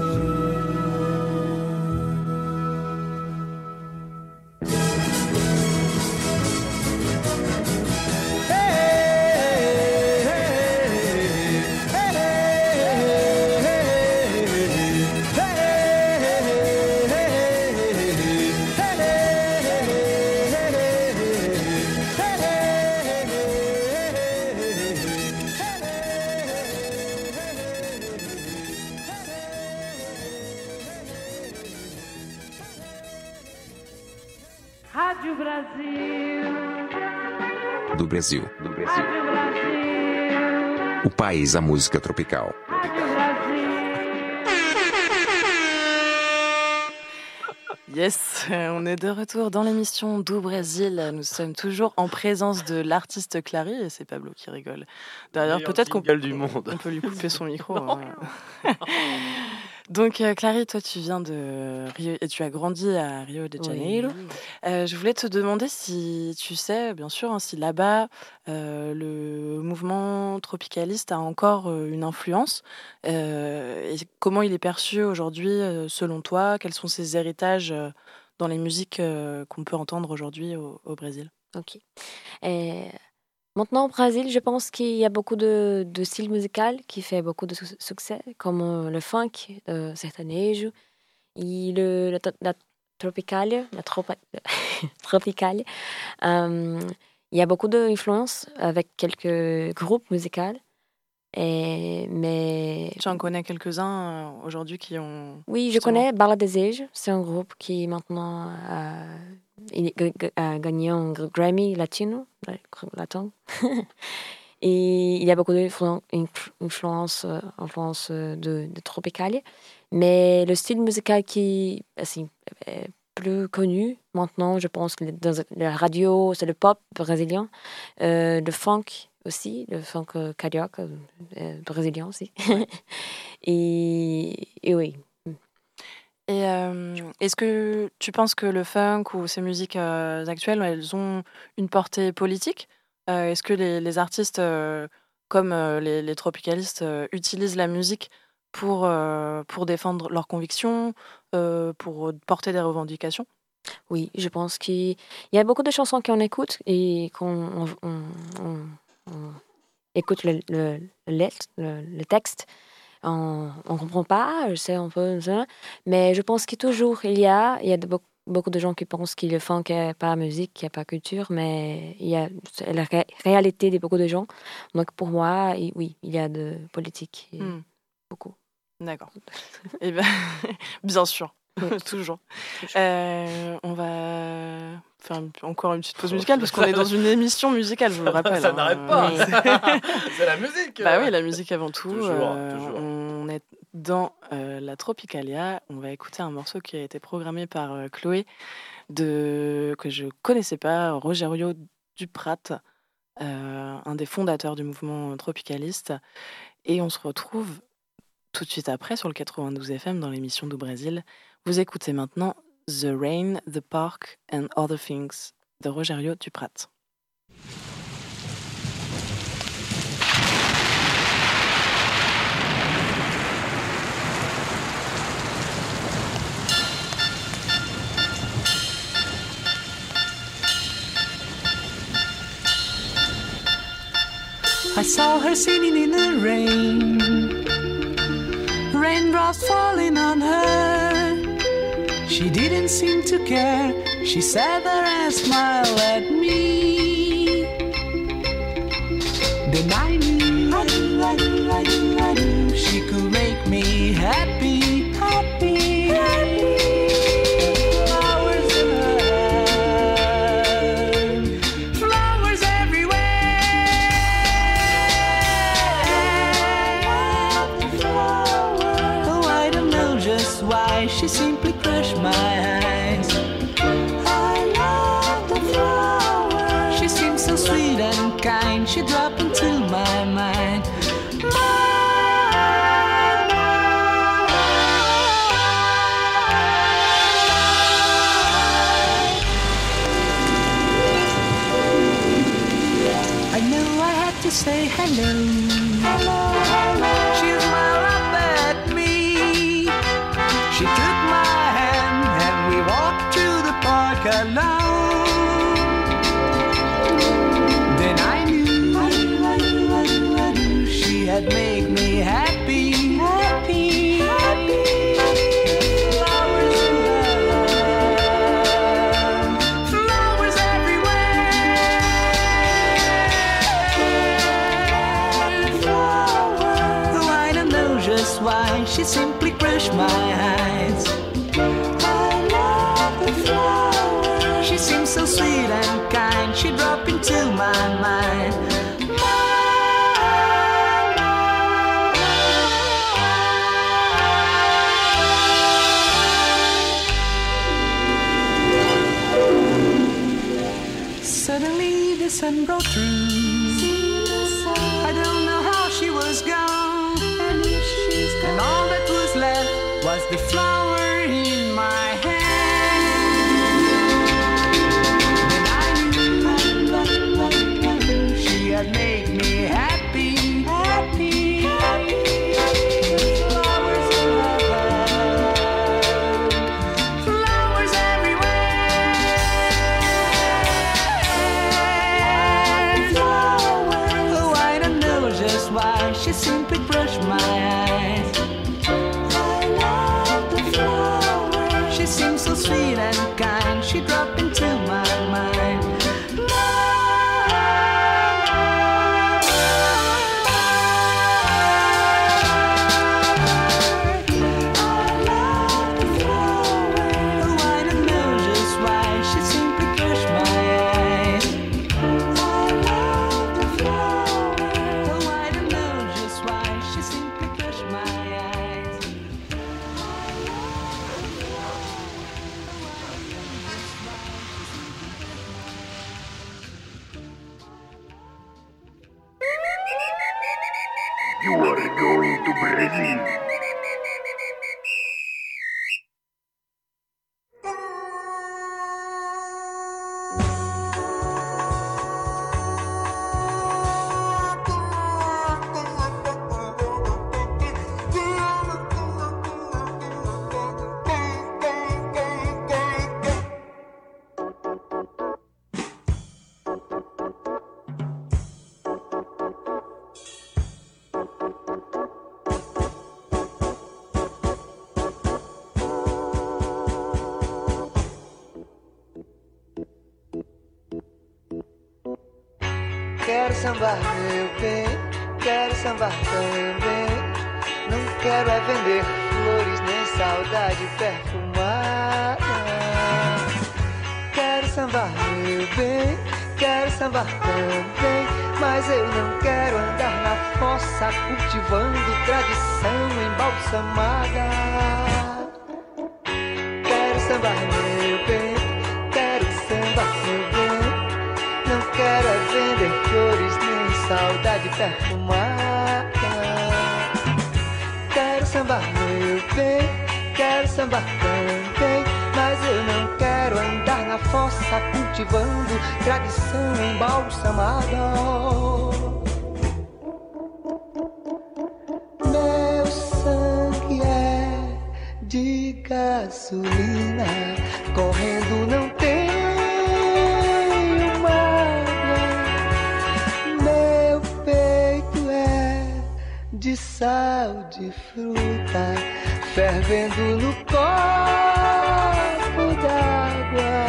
Rádio Brasil, Do Brasil. Do Brasil. Rádio Brasil, O país da música tropical. Rádio Brasil. Yes, on est de retour dans l'émission d'Au Brésil. Nous sommes toujours en présence de l'artiste Clary et c'est Pablo qui rigole. D'ailleurs, peut-être qu'on jingle du monde. on peut lui couper son micro. hein. Donc, euh, Clary, toi, tu viens de Rio et tu as grandi à Rio de Janeiro. Euh, je voulais te demander si tu sais, bien sûr, hein, si là-bas, euh, le mouvement tropicaliste a encore euh, une influence. Euh, et comment il est perçu aujourd'hui, euh, selon toi? Quels sont ses héritages euh, dans les musiques euh, qu'on peut entendre aujourd'hui au, au Brésil? Ok. Et maintenant, au Brésil, je pense qu'il y a beaucoup de, de styles musicaux qui fait beaucoup de su- succès, comme euh, le funk, le sertanejo, et le, la, la tropicalia. La tropa- tropicalia. Euh, il y a beaucoup d'influences avec quelques groupes musicaux. Et, mais Tu en connais quelques-uns euh, aujourd'hui qui ont... oui, je justement- connais Bala Desejo. C'est un groupe qui maintenant a, il a gagné un Grammy latino, latin. Et il y a beaucoup d'influences influence de, de Tropicalia. Mais le style musical qui est plus connu maintenant, je pense que dans la radio, c'est le pop brésilien, euh, le funk aussi, le funk euh, carioca, euh, brésilien aussi. et, et oui. Et euh, est-ce que tu penses que le funk ou ces musiques euh, actuelles, elles ont une portée politique? Euh, Est-ce que les, les artistes, euh, comme euh, les, les tropicalistes, euh, utilisent la musique pour, euh, pour défendre leurs convictions, euh, pour porter des revendications? Oui, je pense qu'il y a beaucoup de chansons qu'on écoute et qu'on on, on, on, on écoute le, le, le, lettre, le, le texte. On ne comprend pas, je sais un peu, mais je pense que toujours il y a, il y a de, beaucoup, beaucoup de gens qui pensent qu'il le funk n'est pas musique, qu'il n'y a pas culture, mais il y a c'est la ré- réalité de beaucoup de gens. Donc pour moi, il- oui, il y a de politique, et Hmm. beaucoup. D'accord. Eh ben, bien sûr, Oui. toujours. Toujours. Euh, on va faire une- encore une petite pause musicale parce qu'on est dans une émission musicale, je vous le rappelle. Ça hein. n'arrête pas. Oui. C'est la musique. Bah oui, la musique avant tout. Toujours, euh, toujours. On est dans euh, la Tropicalia. On va écouter un morceau qui a été programmé par euh, Chloé, de... que je connaissais pas, Rogério Duprat, euh, un des fondateurs du mouvement tropicaliste. Et on se retrouve tout de suite après sur le quatre-vingt-douze F M dans l'émission d'Au Brésil. Vous écoutez maintenant The Rain, The Park and Other Things de Rogério Duprat. saw her sitting in the rain, raindrops falling on her. She didn't seem to care. She sat there and smiled at me. Then I knew, I knew, I knew, I knew, I knew she could make me happy, happy, happy. Flowers in her hand, flowers everywhere. Oh, I don't know just why she simply crushed my eyes. I love the flower. She seems so sweet and kind. She dropped into my mind. I know I had to say hello. Hello, hello. She smiled up at me. She took my hand and we walked through the park alone. Then I knew, I knew, I knew, I knew, I knew she had made me happy, happy, happy. Flowers in her hand, flowers everywhere. Flowers. Oh, I don't know just why she simply crushed my eyes. I love the flower. She seems so sweet and kind. She dropped into my mind. Suddenly the sun broke through. I don't know how she was gone. And all that was left was the flower in my hand. Then I knew, I knew, I knew, I knew she had made me happy, happy, happy. Flowers in my hand, flowers everywhere. Flowers. Oh, I don't know just why she simply brushed my eyes. She seems so sweet and kind. She dropped into my mind. I love the flower. Oh, I don't know just why she simply crushed my eyes. I love the flower. Oh, I don't know just why she simply crushed my eyes. You are going to Brazil. Quero sambar, meu bem, quero sambar também. Não quero é vender flores nem saudade perfumada. Quero sambar, meu bem, quero sambar também. Mas eu não quero andar na fossa cultivando tradição embalsamada. Quero sambar, meu bem, quero sambar, meu bem. Não quero é vender flores nem saudade perfumada. Quero sambar, meu bem, quero sambar também. Mas eu não quero andar na fossa cultivando tradição embalsamada. Meu sangue é de gasolina, correndo não tem mágoa. Meu peito de sal de fruta fervendo no copo d'água.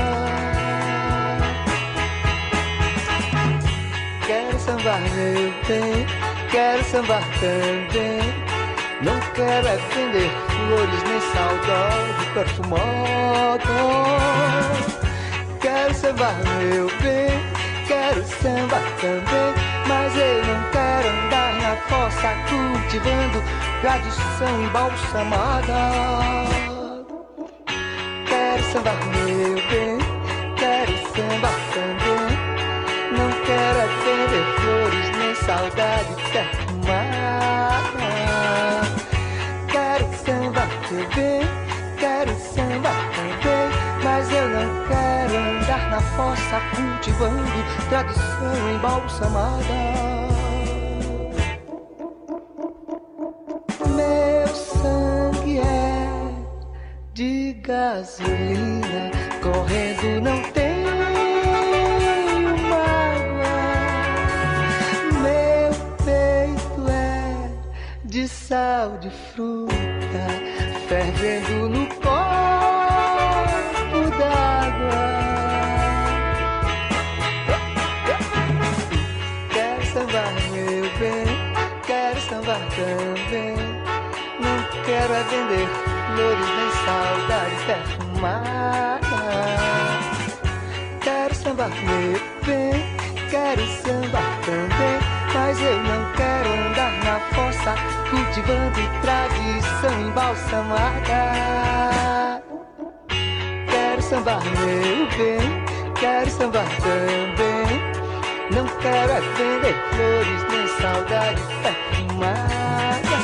Quero sambar, meu bem, quero sambar também. Não quero é vender flores nem saudade perfumada. Quero sambar, meu bem, quero sambar também. Mas eu não quero andar na fossa cultivando tradição embalsamada. Quero sambar, meu bem, quero sambar também. Não quero vender flores nem saudade perfumada. Quero sambar, meu bem, quero sambar também. Mas eu não quero andar na fossa cultivando tradição embalsamada. Meu sangue é de gasolina, correndo não tem mágoa. Meu peito é de sal de fruta, fervendo no copo d'água. Quero sambar, meu bem, quero sambar também. Não quero é vender flores nem saudade perfumada. Quero sambar, meu bem, quero sambar também. Mas eu não quero andar na fossa cultivando tradição embalsamada. Quero sambar, meu bem, quero sambar também. Não quero é vender flores nem saudade perfumada.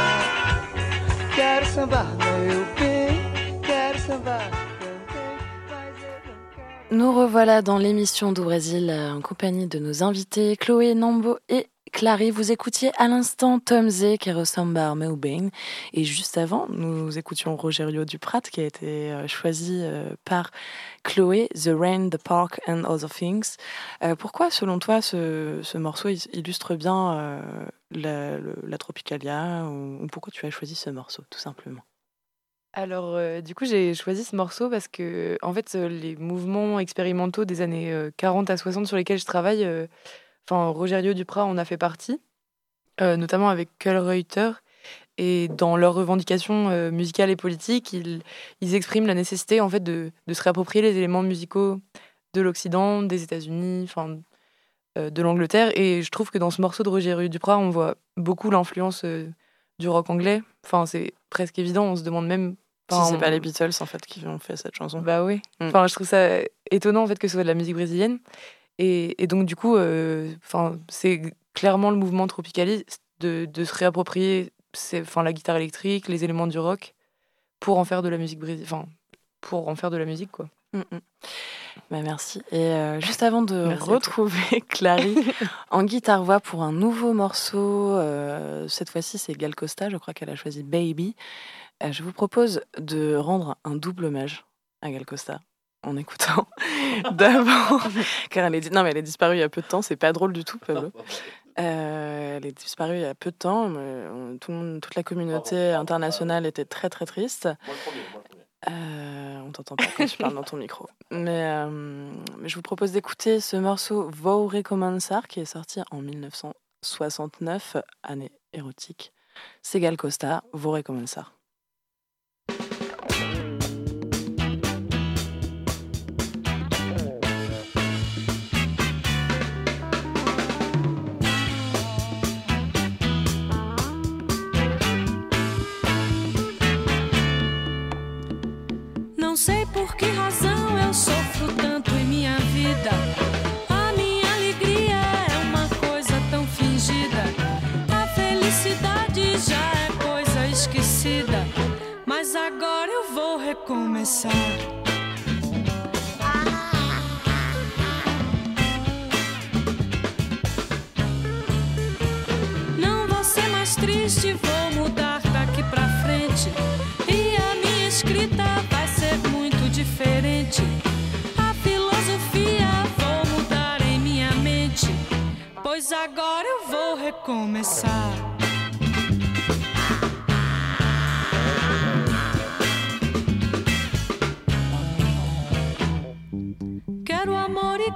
Quero sambar, meu bem, quero sambar também. Mas eu não quero... Nous revoilà dans l'émission du Brésil en compagnie de nos invités Chloé, Nambo et Clary. Vous écoutiez à l'instant Tom Zé, Quero Sambar Meu Bem. Et juste avant, nous écoutions Rogério Duprat qui a été choisi par Chloé, The Rain, The Park and Other Things. Euh, pourquoi, selon toi, ce, ce morceau illustre bien euh, la, le, la Tropicalia ou, ou pourquoi tu as choisi ce morceau, tout simplement? Alors, euh, du coup, j'ai choisi ce morceau parce que, en fait, euh, les mouvements expérimentaux des années euh, quarante à soixante sur lesquels je travaille, euh, enfin, Rogério Duprat en a fait partie, euh, notamment avec Kull Reuter. Et dans leurs revendications euh, musicales et politiques, ils, ils expriment la nécessité, en fait, de, de se réapproprier les éléments musicaux de l'Occident, des États-Unis, enfin, euh, de l'Angleterre. Et je trouve que dans ce morceau de Rogério Duprat, on voit beaucoup l'influence euh, du rock anglais. Enfin, c'est presque évident, on se demande même... Si c'est on... pas les Beatles, en fait, qui ont fait cette chanson. Bah oui. Mm. Enfin, je trouve ça étonnant, en fait, que ce soit de la musique brésilienne. Et, et donc, du coup, euh, c'est clairement le mouvement tropicaliste de, de se réapproprier enfin, la guitare électrique, les éléments du rock, pour en faire de la musique brésilienne. Enfin, pour en faire de la musique, quoi. Mm -mm. Bah, merci. Et euh, juste avant de merci retrouver Clary en guitare-voix pour un nouveau morceau, euh, cette fois-ci, c'est Gal Costa, je crois qu'elle a choisi Baby. Euh, je vous propose de rendre un double hommage à Gal Costa en écoutant d'abord, car elle est, non, mais elle est disparue il y a peu de temps, c'est pas drôle du tout, Pablo. Euh, elle est disparue il y a peu de temps, mais on, tout le monde, toute la communauté internationale était très très triste. Moi le premier, moi le premier. Euh, on t'entend pas quand tu parles dans ton micro. Mais, euh, mais je vous propose d'écouter ce morceau Vou Recomeçar qui est sorti en dix-neuf cent soixante-neuf, année érotique. C'est Gal Costa, Vou Recomeçar. Não sei por que razão eu sofro tanto em minha vida. A minha alegria é uma coisa tão fingida. A felicidade já é coisa esquecida. Mas agora eu vou recomeçar. Não vou ser mais triste, vou mudar daqui pra frente. E a minha escrita vai ser muito diferente. A filosofia vou mudar em minha mente, pois agora eu vou recomeçar.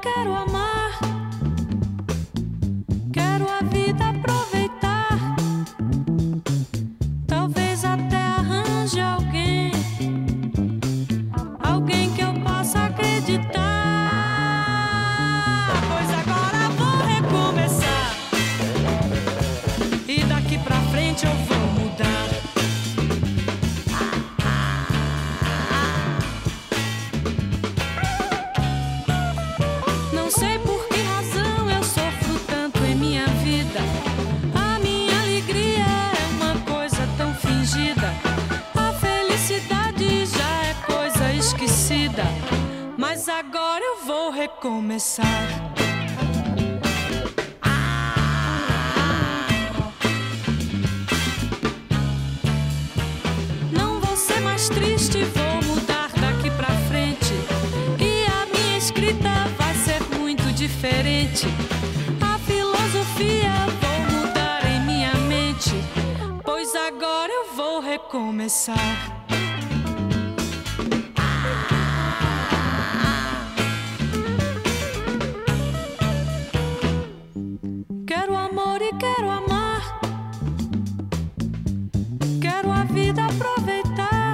quero amar. Quero a vida aproveitar. Talvez até arranje alguém. Alguém que eu possa acreditar. Pois agora vou recomeçar. E daqui pra frente eu vou mudar. Não sei por que razão eu sofro tanto em minha vida. A minha alegria é uma coisa tão fingida. A felicidade já é coisa esquecida. Mas agora eu vou recomeçar. Não vou ser mais triste, vou mudar daqui pra frente. E a minha escrita vai ser muito diferente. A filosofia vou mudar em minha mente. Pois agora eu vou recomeçar. Quero amor e quero amar. Quero a vida aproveitar.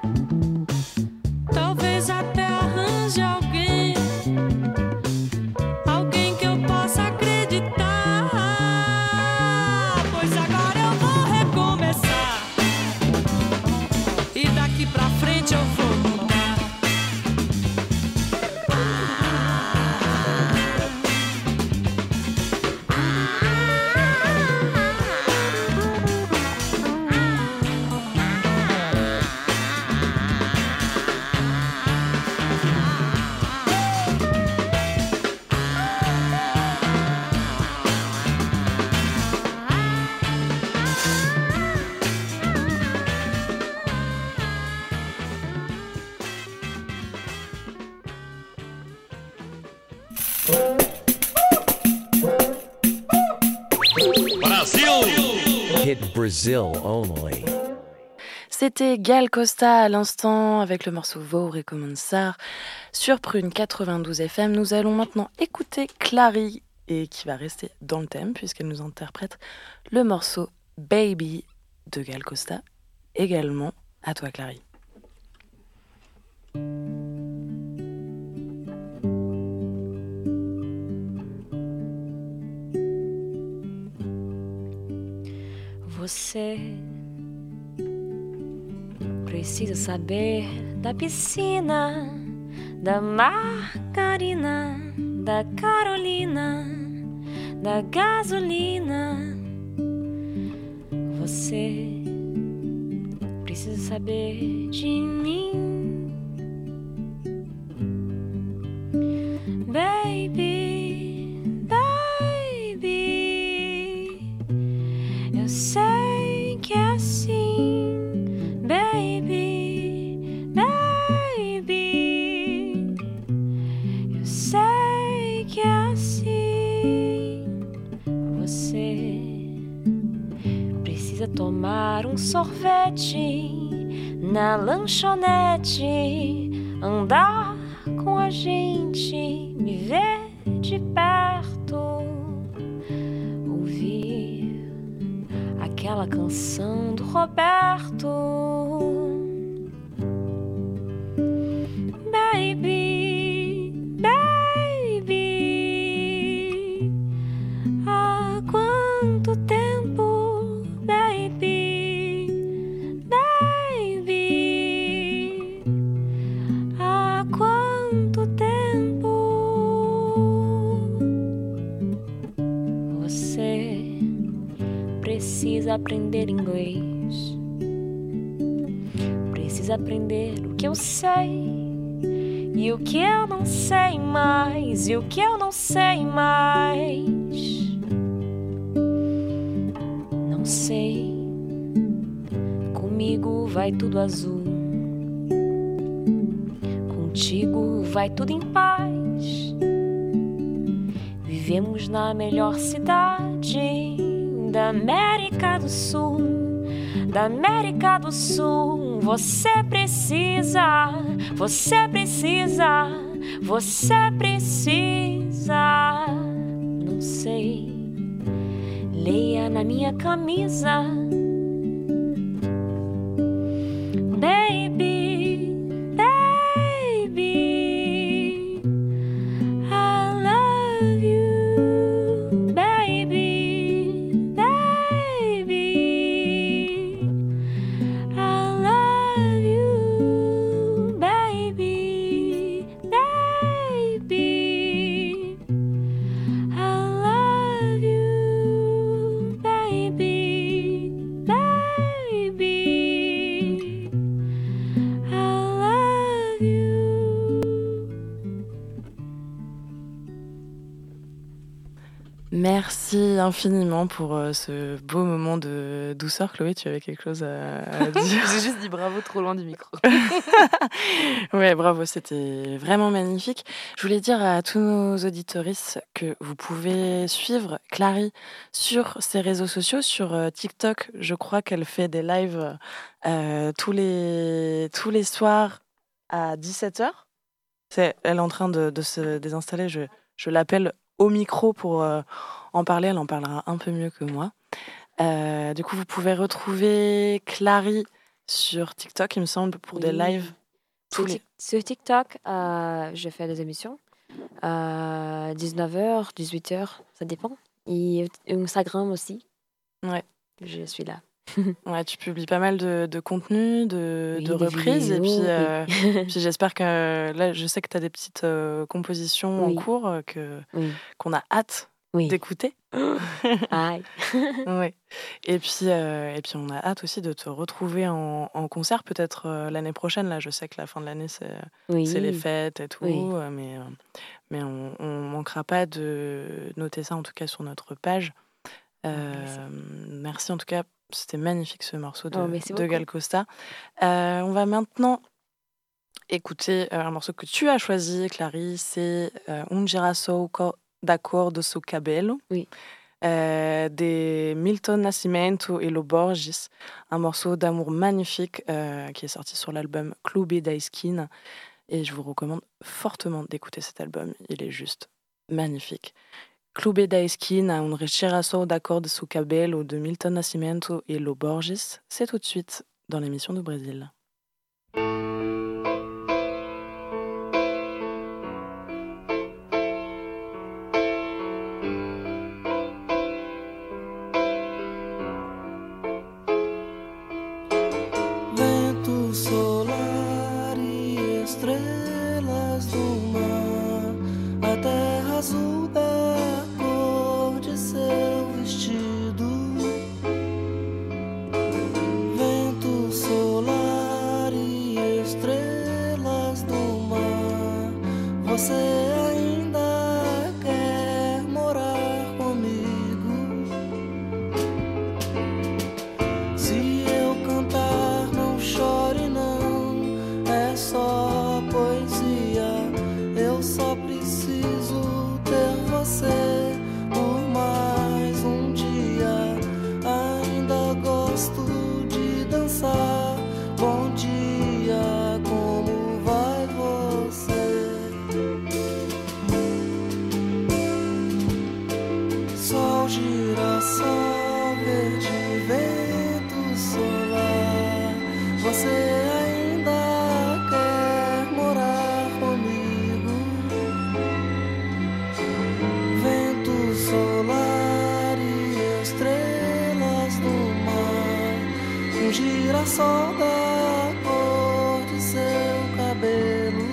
Talvez até arranje alguém. Alguém que eu possa acreditar. Pois agora eu vou recomeçar. E daqui pra frente eu vou mudar. Hit Brazil only. C'était Gal Costa à l'instant avec le morceau Vou Recomeçar sur Prune quatre-vingt-douze F M. Nous allons maintenant écouter Clary et qui va rester dans le thème puisqu'elle nous interprète le morceau Baby de Gal Costa. Également à toi Clary. Você precisa saber da piscina, da margarina, da Carolina, da gasolina. Você precisa saber de mim, baby, baby. Eu sei que é assim, baby, baby. Eu sei que é assim. Você precisa tomar um sorvete na lanchonete, andar com a gente, me ver de perto, ouvir aquela canção do Roberto. Baby, baby, há quanto tempo, baby, baby, há quanto tempo você precisa aprender inglês, precisa aprender o que eu sei e o que eu não sei mais, e o que eu não sei mais. Não sei, comigo vai tudo azul, contigo vai tudo em paz. Vivemos na melhor cidade da América do Sul, da América do Sul. Você precisa, você precisa você precisa. Não sei, leia na minha camisa. Baby, baby, I love you. Baby, baby, I love you. Baby, baby, I love you. Baby, baby, I love you. Merci infiniment pour euh, ce beau moment de douceur. Chloé, tu avais quelque chose à, à dire? J'ai juste dit bravo trop loin du micro. Ouais, bravo, c'était vraiment magnifique. Je voulais dire à tous nos auditoristes que vous pouvez suivre Clary sur ses réseaux sociaux, sur euh, TikTok. Je crois qu'elle fait des lives euh, tous les, tous les soirs à dix-sept heures. C'est, elle est en train de, de se désinstaller. Je, je l'appelle au micro pour euh, en parler. Elle en parlera un peu mieux que moi. Euh, du coup, vous pouvez retrouver Clary sur TikTok, il me semble, pour des Oui. lives. Sur, Tous les... Tik- sur TikTok, euh, je fais des émissions. Euh, dix-neuf heures, dix-huit heures, ça dépend. Et Instagram aussi. Ouais. Je suis là. Ouais, tu publies pas mal de, de contenu, de, Oui, de des reprises. Et puis, vidéos, euh, oui. puis j'espère que là, je sais que tu as des petites euh, compositions Oui. en cours euh, que, Oui. qu'on a hâte Oui. d'écouter. Aïe. Ouais. Et puis, euh, et puis, on a hâte aussi de te retrouver en, en concert, peut-être euh, l'année prochaine. Là, je sais que la fin de l'année, c'est, Oui. c'est les fêtes et tout. Oui. euh, Mais, euh, mais on ne manquera pas de noter ça, en tout cas, sur notre page. Euh, merci en tout cas, c'était magnifique ce morceau de, Oh, merci de beaucoup. Gal Costa. Euh, on va maintenant écouter euh, un morceau que tu as choisi, Clary, c'est euh, Un girassol co- d'accordo su cabello Oui. euh, de Milton Nascimento et Lo Borges, un morceau d'amour magnifique euh, qui est sorti sur l'album Clube da Esquina et je vous recommande fortement d'écouter cet album, il est juste magnifique. Clube da Esquina, un girassol d'accordo su cabello de Milton Nascimento et Lo Borges, c'est tout de suite dans l'émission du Brésil. Vento solar e estrelas do mar, a terra azul da cor de seu vestido. Vento solar e estrelas do mar, você ainda quer morar comigo? Se eu cantar, não chore não, é só poesia. Eu só preciso ter você por mais um dia. Ainda gosto de dançar. Bom dia, como vai você? Sol, girassol, verde, vento solar, você ainda quer morar comigo? Vento solar e estrelas do mar, um girassol da cor de seu cabelo.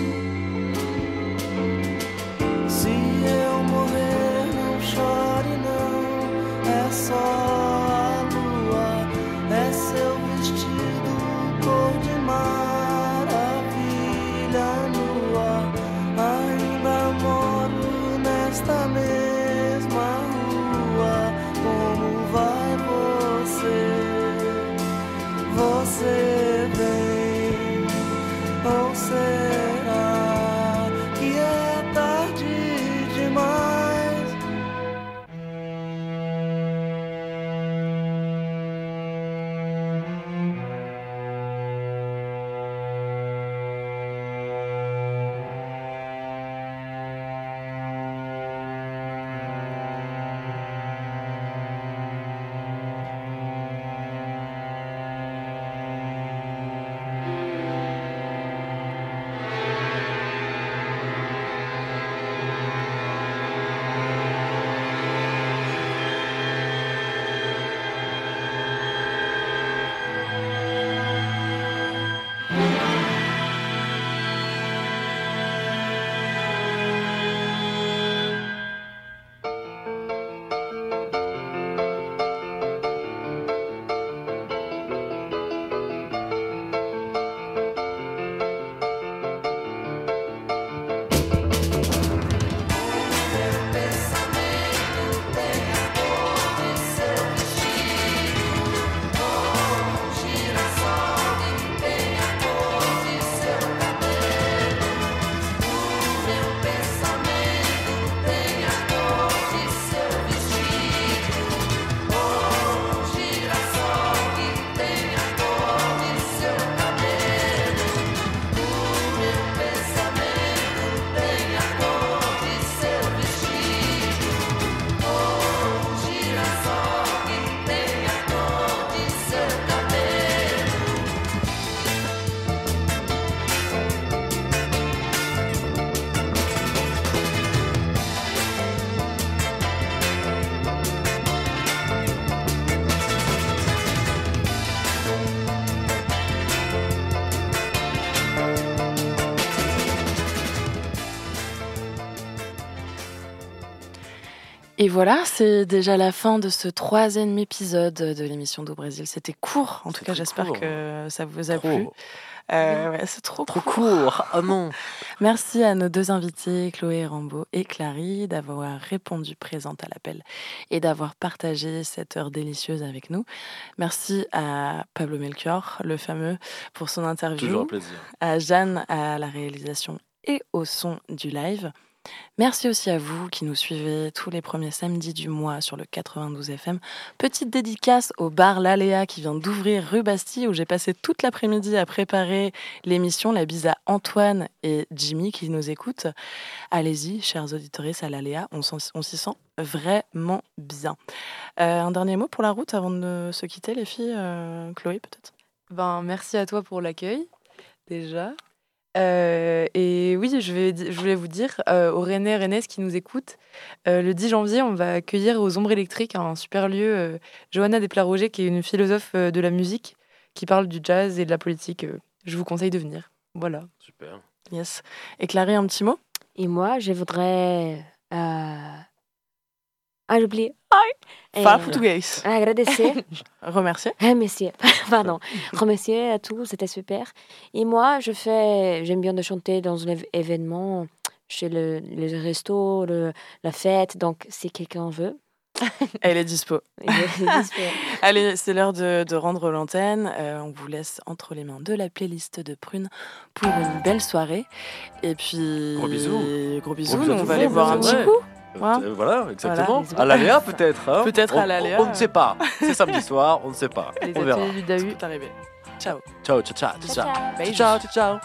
Se eu morrer, não chore não, é só a lua, é seu vestido cor de maravilha nua. Ainda moro nesta mesma rua, como vai você? Você vem, ou será que é tarde demais? Et voilà, c'est déjà la fin de ce troisième épisode de l'émission d'Au Brésil. C'était court, en tout cas, j'espère court. que ça vous a Trop. plu. Euh, ouais, c'est trop, Trop court. court. Oh non. Merci à nos deux invités, Chloé Rambaud et Clary, d'avoir répondu présente à l'appel et d'avoir partagé cette heure délicieuse avec nous. Merci à Pablo Melchior, le fameux, pour son interview. Toujours un plaisir. À Jeanne, à la réalisation et au son du live. Merci aussi à vous qui nous suivez tous les premiers samedis du mois sur le quatre-vingt-douze F M. Petite dédicace au bar L'Aléa qui vient d'ouvrir rue Bastille, où j'ai passé toute l'après-midi à préparer l'émission. La bise à Antoine et Jimmy qui nous écoutent. Allez-y, chers auditeurs, à L'Aléa, on, on s'y sent vraiment bien. Euh, un dernier mot pour la route avant de se quitter, les filles. Euh, Chloé, peut-être. Ben, merci à toi pour l'accueil, déjà. Euh, et oui, je, vais, je voulais vous dire, euh, aux Rennais et Rennaises qui nous écoutent, euh, le dix janvier, on va accueillir aux Ombres électriques, un super lieu, euh, Johanna Desplat-Roger, qui est une philosophe euh, de la musique, qui parle du jazz et de la politique. Euh, je vous conseille de venir. Voilà. Super. Yes. Et Clary, un petit mot? Et moi, je voudrais... Euh... Ah, j'ai oublié. Fala português. Agradecer. Remercier. Remercier. Pardon. Remercier à tous, c'était super. Et moi, je fais, j'aime bien de chanter dans un événement, chez le, le resto, le, la fête. Donc, si quelqu'un veut. Elle est dispo. Elle est dispo. Allez, c'est l'heure de, de rendre l'antenne. Euh, on vous laisse entre les mains de la playlist de Prune pour une belle soirée. Et puis. Gros bisous. Gros bisous. Gros bisous Nous, à on tous. va aller boire un Ouais. petit coup. Euh, Ouais. Voilà, exactement. Voilà. À l'Aléa, peut-être. Hein. Peut-être On- à l'Aléa. On, on ne sait pas. C'est samedi soir, on ne sait pas. Les on verra. ateliers Ludahu. C'est arrivé. Ciao. Ciao, ciao, ciao, ciao. Ciao, Beijos. Ciao, ciao, ciao.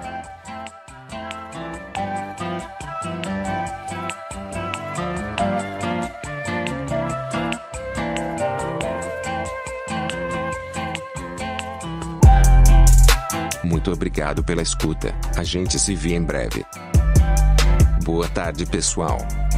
Muito obrigado pela escuta. A gente se vê em breve. Boa tarde, pessoal.